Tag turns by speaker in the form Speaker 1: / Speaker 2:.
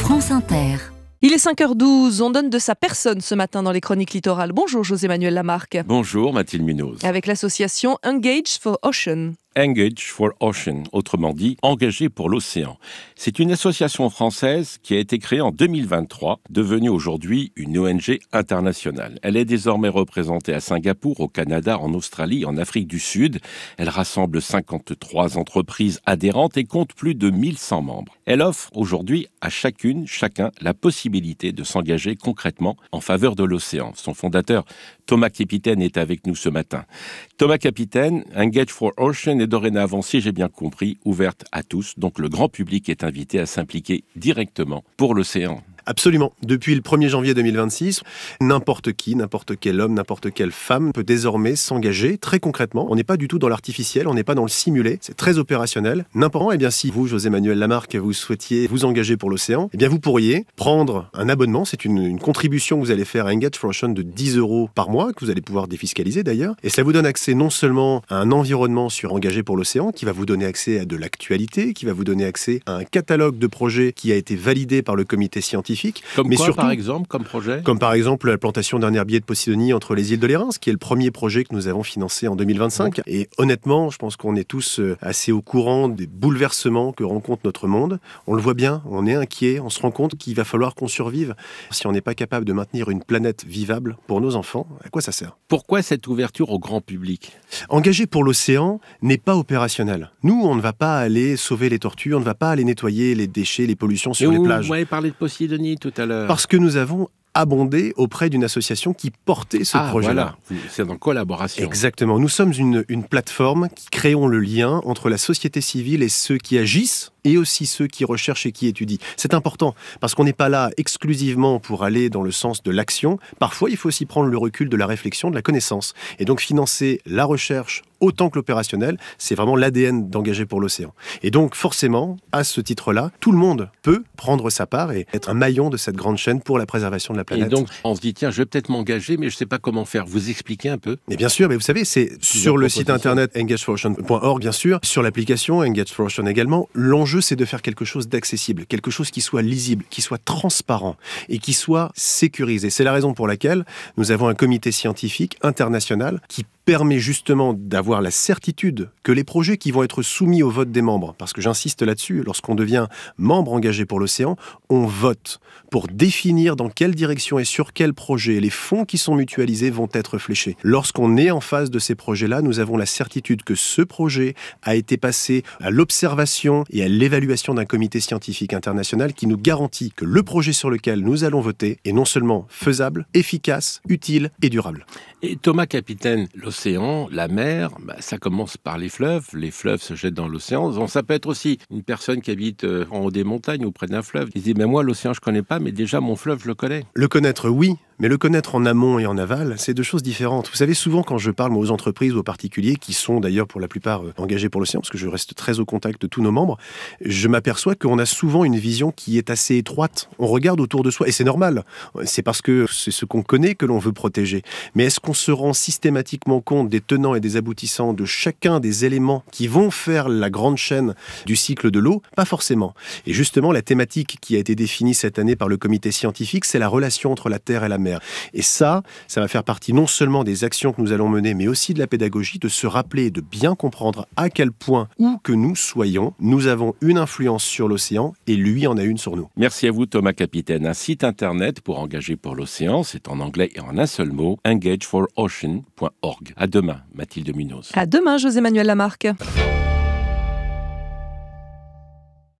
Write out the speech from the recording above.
Speaker 1: France Inter.
Speaker 2: Il est 5h12, on donne de sa personne ce matin dans les Chroniques Littorales. Bonjour José-Manuel Lamarque.
Speaker 3: Bonjour Mathilde Munoz.
Speaker 2: Avec l'association Engage for Ocean.
Speaker 3: Engage for Ocean, autrement dit, engagé pour l'océan. C'est une association française qui a été créée en 2023, devenue aujourd'hui une ONG internationale. Elle est désormais représentée à Singapour, au Canada, en Australie, en Afrique du Sud. Elle rassemble 53 entreprises adhérentes et compte plus de 1100 membres. Elle offre aujourd'hui à chacun, la possibilité de s'engager concrètement en faveur de l'océan. Son fondateur, Thomas Capitaine, est avec nous ce matin. Thomas Capitaine, Engage for Ocean est dorénavant, si j'ai bien compris, ouverte à tous. Donc le grand public est invité à s'impliquer directement pour l'océan.
Speaker 4: Absolument. Depuis le 1er janvier 2026, n'importe qui, n'importe quel homme, n'importe quelle femme peut désormais s'engager très concrètement. On n'est pas du tout dans l'artificiel, on n'est pas dans le simulé, c'est très opérationnel. N'importe, si vous, José-Manuel Lamarque, vous souhaitiez vous engager pour l'océan, vous pourriez prendre un abonnement, c'est une contribution que vous allez faire à Engage for Ocean de 10 € par mois, que vous allez pouvoir défiscaliser d'ailleurs, et ça vous donne accès non seulement à un environnement sur Engagé pour l'océan, qui va vous donner accès à de l'actualité, qui va vous donner accès à un catalogue de projets qui a été validé par le comité scientifique.
Speaker 3: Mais surtout, par exemple, comme projet ?
Speaker 4: Comme par exemple la plantation d'un herbier de Posidonie entre les îles de l'Érins, qui est le premier projet que nous avons financé en 2025. Et honnêtement, je pense qu'on est tous assez au courant des bouleversements que rencontre notre monde. On le voit bien, on est inquiet, on se rend compte qu'il va falloir qu'on survive. Si on n'est pas capable de maintenir une planète vivable pour nos enfants, à quoi ça sert ?
Speaker 3: Pourquoi cette ouverture au grand public ?
Speaker 4: Engagé pour l'océan n'est pas opérationnel. Nous, on ne va pas aller sauver les tortues, on ne va pas aller nettoyer les déchets, les pollutions sur les plages.
Speaker 3: Vous m'avez parlé de Posidonie tout à l'heure.
Speaker 4: Parce que nous avons abondé auprès d'une association qui portait ce projet-là.
Speaker 3: Voilà. C'est en collaboration.
Speaker 4: Exactement. Nous sommes une plateforme qui créons le lien entre la société civile et ceux qui agissent et aussi ceux qui recherchent et qui étudient. C'est important parce qu'on n'est pas là exclusivement pour aller dans le sens de l'action. Parfois, il faut aussi prendre le recul de la réflexion, de la connaissance. Et donc, financer la recherche autant que l'opérationnel, c'est vraiment l'ADN d'Engager pour l'océan. Et donc, forcément, à ce titre-là, tout le monde peut prendre sa part et être un maillon de cette grande chaîne pour la préservation de la planète.
Speaker 3: Et donc, on se dit, tiens, je vais peut-être m'engager, mais je ne sais pas comment faire. Vous expliquez un peu ?
Speaker 4: Mais bien sûr, mais vous savez, c'est sur le site internet engageforocean.org, bien sûr, sur l'application Engage for Ocean également. L'enjeu, c'est de faire quelque chose d'accessible, quelque chose qui soit lisible, qui soit transparent et qui soit sécurisé. C'est la raison pour laquelle nous avons un comité scientifique international qui permet justement d'avoir la certitude que les projets qui vont être soumis au vote des membres, parce que j'insiste là-dessus, lorsqu'on devient membre engagé pour l'océan, on vote pour définir dans quelle direction et sur quel projet les fonds qui sont mutualisés vont être fléchés. Lorsqu'on est en face de ces projets-là, nous avons la certitude que ce projet a été passé à l'observation et à l'évaluation d'un comité scientifique international qui nous garantit que le projet sur lequel nous allons voter est non seulement faisable, efficace, utile et durable.
Speaker 3: Et Thomas Capitaine, l'océan, la mer, ça commence par les fleuves se jettent dans l'océan. Donc, ça peut être aussi une personne qui habite en haut des montagnes ou près d'un fleuve, qui dit, mais moi l'océan je connais pas, mais déjà mon fleuve je le connais.
Speaker 4: Le connaître, oui. Mais le connaître en amont et en aval, c'est deux choses différentes. Vous savez, souvent quand je parle aux entreprises ou aux particuliers, qui sont d'ailleurs pour la plupart engagés pour l'océan, parce que je reste très au contact de tous nos membres, je m'aperçois qu'on a souvent une vision qui est assez étroite. On regarde autour de soi, et c'est normal. C'est parce que c'est ce qu'on connaît que l'on veut protéger. Mais est-ce qu'on se rend systématiquement compte des tenants et des aboutissants de chacun des éléments qui vont faire la grande chaîne du cycle de l'eau ? Pas forcément. Et justement, la thématique qui a été définie cette année par le comité scientifique, c'est la relation entre la Terre et la mer. Et ça va faire partie non seulement des actions que nous allons mener, mais aussi de la pédagogie, de se rappeler et de bien comprendre à quel point, où que nous soyons, nous avons une influence sur l'océan et lui en a une sur nous.
Speaker 3: Merci à vous Thomas Capitaine. Un site internet pour engager pour l'océan, c'est en anglais et en un seul mot, engageforocean.org. À demain, Mathilde Munoz.
Speaker 2: À demain, José-Manuel Lamarque.